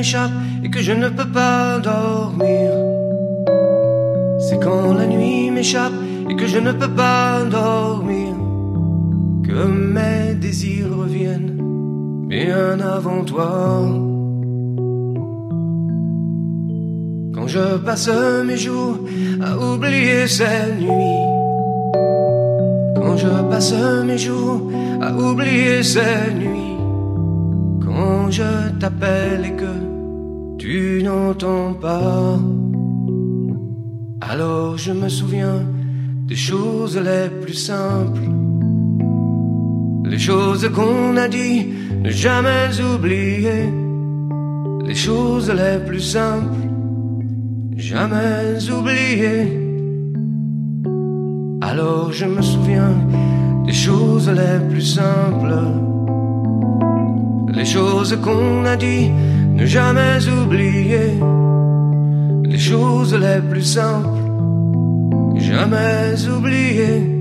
m'échappe et que je ne peux pas dormir. C'est quand la nuit m'échappe et que je ne peux pas dormir que mes désirs reviennent bien avant toi. Quand je passe mes jours à oublier ces nuits, quand je passe mes jours à oublier ces nuits, quand je t'appelle et que tu n'entends pas, alors je me souviens des choses les plus simples, les choses qu'on a dit ne jamais oublier, les choses les plus simples, jamais oublier. Alors je me souviens des choses les plus simples, les choses qu'on a dit ne jamais oublier, les choses les plus simples, jamais oublier.